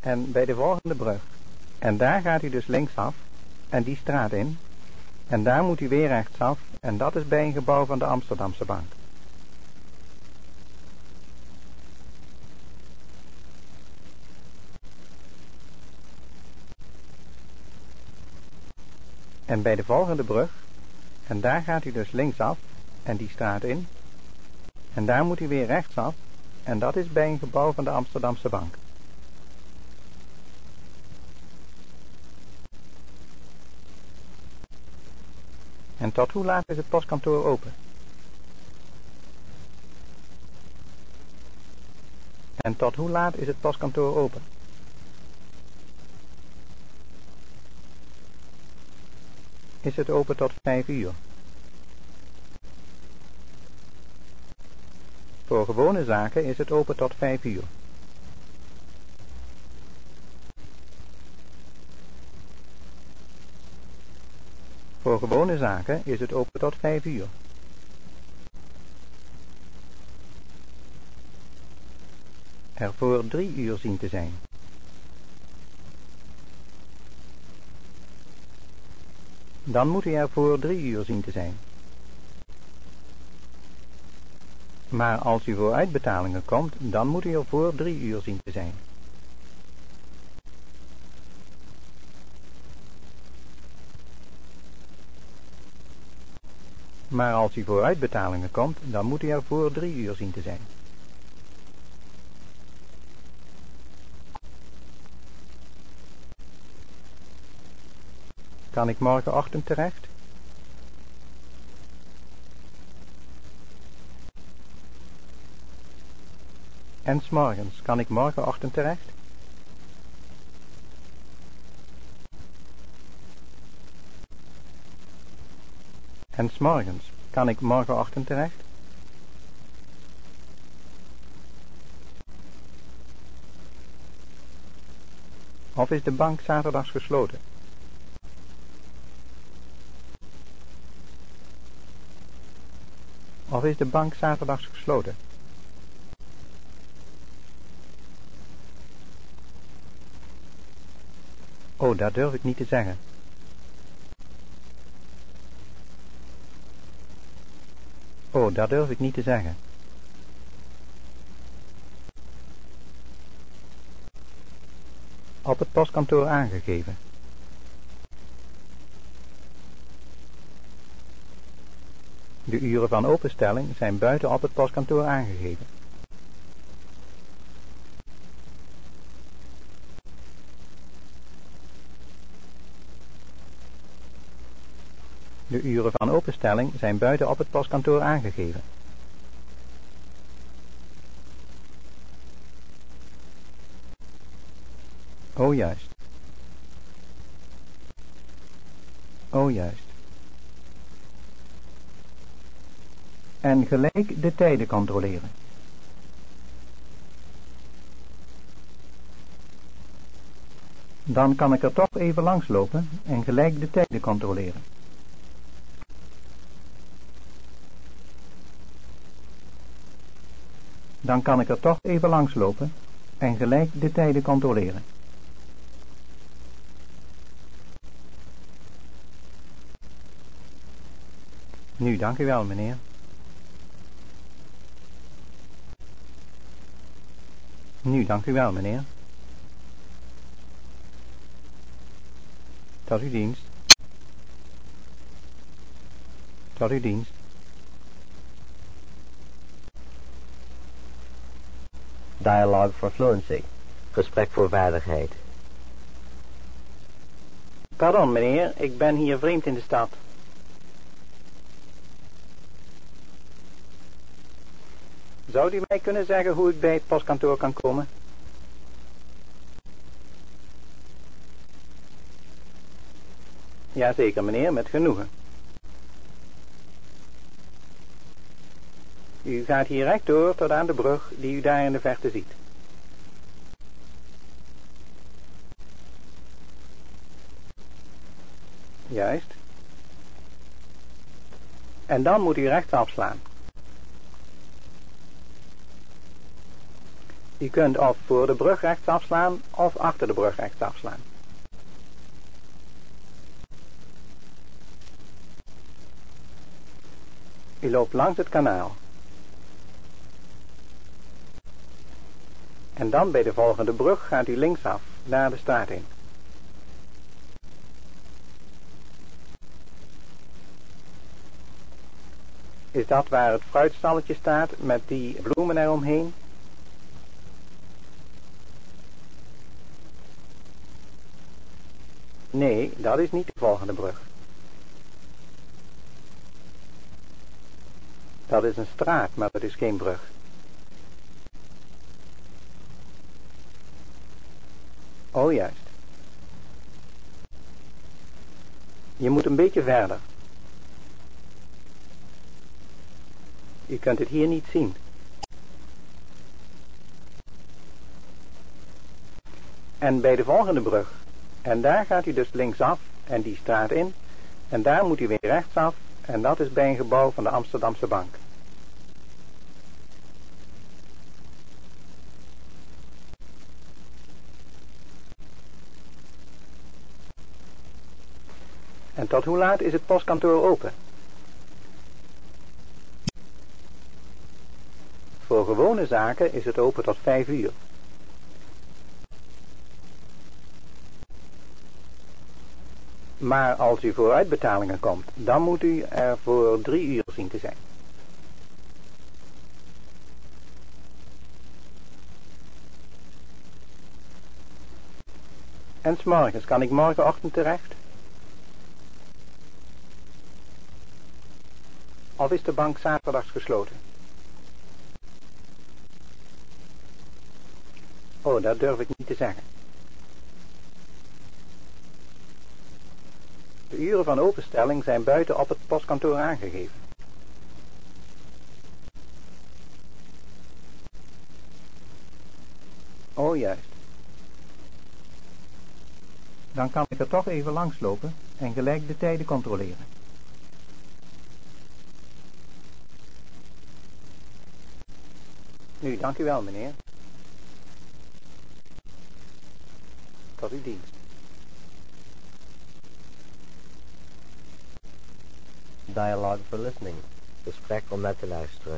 en bij de volgende brug. En daar gaat u dus linksaf en die straat in. En daar moet u weer rechtsaf en dat is bij een gebouw van de Amsterdamse Bank. En bij de volgende brug. En daar gaat u dus linksaf en die straat in. En daar moet u weer rechtsaf en dat is bij een gebouw van de Amsterdamse Bank. En tot hoe laat is het postkantoor open? En tot hoe laat is het postkantoor open? Is het open tot 5 uur? Voor gewone zaken is het open tot 5 uur. Voor gewone zaken is het open tot 5 uur. Er voor 3 uur zien te zijn. Dan moet u er voor 3 uur zien te zijn. Maar als u voor uitbetalingen komt, dan moet u er voor 3 uur zien te zijn. Maar als u voor uitbetalingen komt, dan moet u er voor 3 uur zien te zijn. Kan ik morgenochtend terecht? En 's morgens, kan ik morgenochtend terecht? En 's morgens, kan ik morgenochtend terecht? Of is de bank zaterdags gesloten? Of is de bank zaterdags gesloten? Oh, dat durf ik niet te zeggen. Oh, dat durf ik niet te zeggen. Op het postkantoor aangegeven. De uren van openstelling zijn buiten op het postkantoor aangegeven. De uren van openstelling zijn buiten op het postkantoor aangegeven. Oh juist. Oh juist. En gelijk de tijden controleren. Dan kan ik er toch even langslopen en gelijk de tijden controleren. Dan kan ik er toch even langslopen en gelijk de tijden controleren. Nu, dank u wel, meneer. Nu, dank u wel, meneer. Tot uw dienst. Tot uw dienst. Dialogue for Fluency. Gesprek voor vaardigheid. Pardon, meneer, ik ben hier vreemd in de stad. Zou u mij kunnen zeggen hoe ik bij het postkantoor kan komen? Jazeker, meneer, met genoegen. U gaat hier rechtdoor tot aan de brug die u daar in de verte ziet. Juist. En dan moet u rechtsaf slaan. U kunt of voor de brug rechts afslaan of achter de brug rechts afslaan. U loopt langs het kanaal. En dan bij de volgende brug gaat u linksaf naar de straat in. Is dat waar het fruitstalletje staat met die bloemen eromheen? Nee, dat is niet de volgende brug. Dat is een straat, maar het is geen brug. Oh, juist. Je moet een beetje verder. U kunt het hier niet zien. En bij de volgende brug. En daar gaat u dus linksaf en die straat in. En daar moet u weer rechtsaf. En dat is bij een gebouw van de Amsterdamse Bank. En tot hoe laat is het postkantoor open? Voor gewone zaken is het open tot 5 uur. Maar als u voor uitbetalingen komt, dan moet u er voor 3 uur zien te zijn. En 's morgens, kan ik morgenochtend terecht? Of is de bank zaterdags gesloten? Oh, dat durf ik niet te zeggen. De uren van openstelling zijn buiten op het postkantoor aangegeven. Oh, juist. Dan kan ik er toch even langslopen en gelijk de tijden controleren. Nu, dank u wel, meneer. Tot uw dienst. Dialogue for listening. Gesprek om naar te luisteren.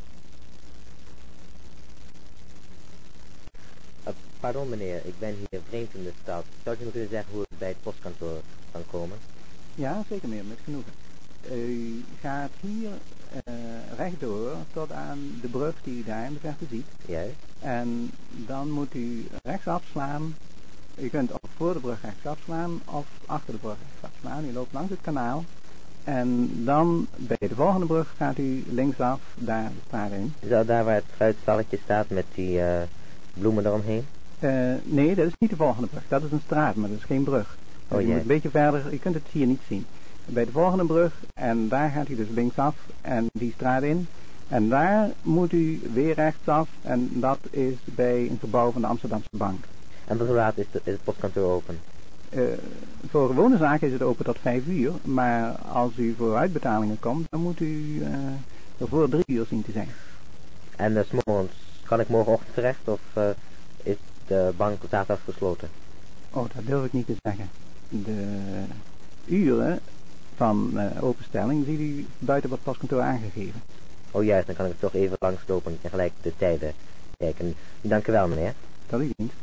Pardon meneer, ik ben hier vreemd in de stad. Zou u me kunnen zeggen hoe ik bij het postkantoor kan komen? Ja, zeker meneer, met genoegen. U gaat hier rechtdoor tot aan de brug die u daar in de verte ziet. Juist. En dan moet u rechtsaf slaan. U kunt of voor de brug rechtsaf slaan of achter de brug rechtsaf slaan. U loopt langs het kanaal. En dan bij de volgende brug gaat u linksaf daar de straat in. Is dat daar waar het fruitstalletje staat met die bloemen eromheen? Nee, dat is niet de volgende brug. Dat is een straat, maar dat is geen brug. Dus u moet een beetje verder, u kunt het hier niet zien. Bij de volgende brug, en daar gaat u dus linksaf en die straat in. En daar moet u weer rechtsaf en dat is bij een gebouw van de Amsterdamse Bank. En tot hoe laat is het postkantoor open? Voor gewone zaken is het open tot 5 uur, maar als u voor uitbetalingen komt, dan moet u er voor 3 uur zien te zijn. En 's morgens, kan ik morgenochtend terecht of is de bank zaterdag gesloten? Oh, dat durf ik niet te zeggen. De uren van openstelling ziet u buiten wat postkantoor aangegeven. Oh juist, dan kan ik toch even langslopen en gelijk de tijden kijken. Dank u wel meneer. Dat u dient.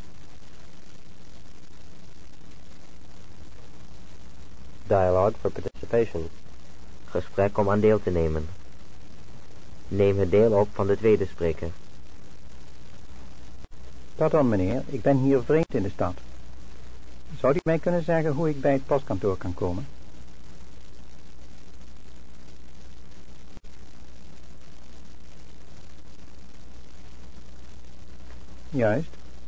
Dialogue for participation. Gesprek om aan deel te nemen. Neem het deel op van de tweede spreker. Pardon meneer, ik ben hier vreemd in de stad. Zou u mij kunnen zeggen hoe ik bij het postkantoor kan komen? Juist.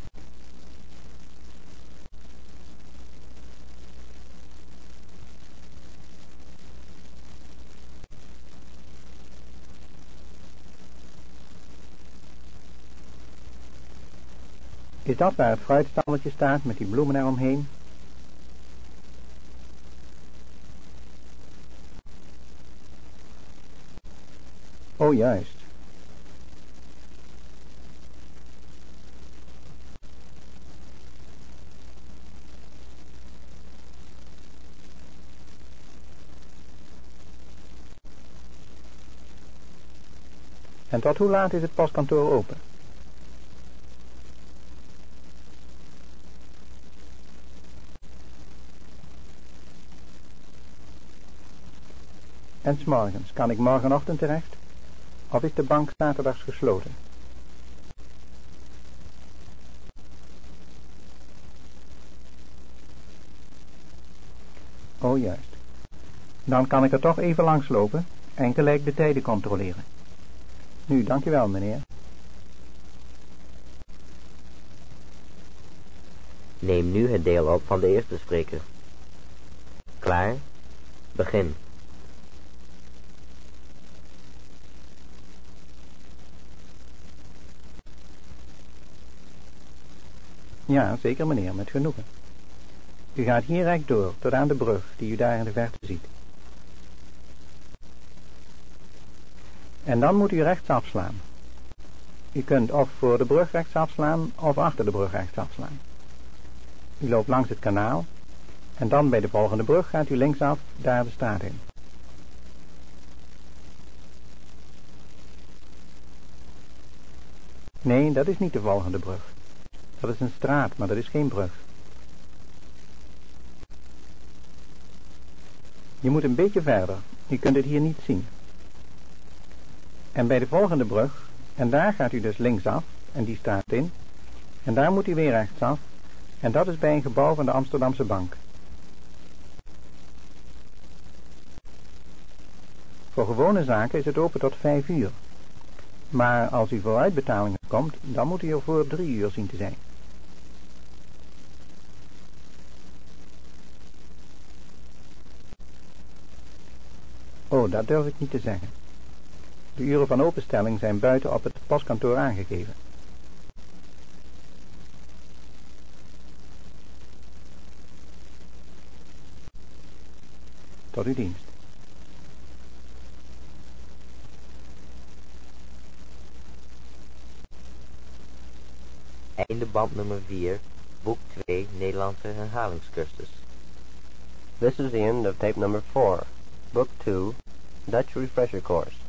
Is dat waar het fruitstalletje staat met die bloemen eromheen? Oh, juist. En tot hoe laat is het postkantoor open? En 's morgens, kan ik morgenochtend terecht? Of is de bank zaterdags gesloten? Oh, juist. Dan kan ik er toch even langslopen en gelijk de tijden controleren. Nu, dankjewel, meneer. Neem nu het deel op van de eerste spreker. Klaar? Begin. Ja, zeker meneer, met genoegen. U gaat hier rechtdoor, tot aan de brug, die u daar in de verte ziet. En dan moet u rechts afslaan. U kunt of voor de brug rechts afslaan, of achter de brug rechts afslaan. U loopt langs het kanaal, en dan bij de volgende brug gaat u linksaf, daar de straat in. Nee, dat is niet de volgende brug. Dat is een straat, maar dat is geen brug. Je moet een beetje verder. U kunt het hier niet zien. En bij de volgende brug, en daar gaat u dus linksaf, en die straat in. En daar moet u weer rechtsaf, en dat is bij een gebouw van de Amsterdamse Bank. Voor gewone zaken is het open tot 5 uur. Maar als u voor uitbetalingen komt, dan moet u er voor 3 uur zien te zijn. Oh, dat durf ik niet te zeggen. De uren van openstelling zijn buiten op het postkantoor aangegeven. Tot uw dienst. Einde band nummer 4, boek 2, Nederlandse herhalingscursus. This is the end of tape number 4, Book 2, Dutch Refresher Course.